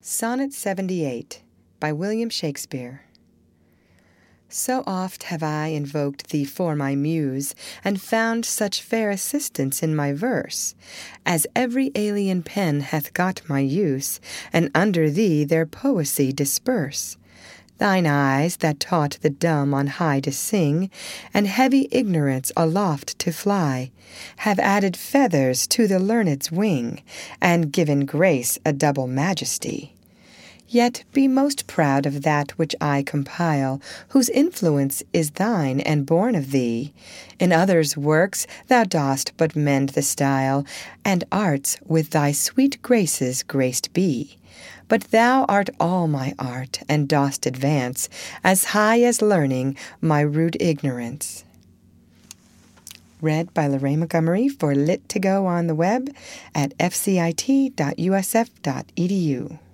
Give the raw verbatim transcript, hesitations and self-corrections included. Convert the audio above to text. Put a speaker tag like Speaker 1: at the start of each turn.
Speaker 1: Sonnet seventy-eight by William Shakespeare. So oft have I invoked thee for my muse, and found such fair assistance in my verse, as every alien pen hath got my use, and under thee their poesy disperse. Thine eyes that taught the dumb on high to sing, and heavy ignorance aloft to fly, have added feathers to the learned's wing, and given grace a double majesty. Yet be most proud of that which I compile, whose influence is thine and born of thee. In others' works thou dost but mend the style, and arts with thy sweet graces graced be. But thou art all my art, and dost advance as high as learning my rude ignorance. Read by Lorraine Montgomery for Lit to Go on the web at f c i t dot u s f dot e d u.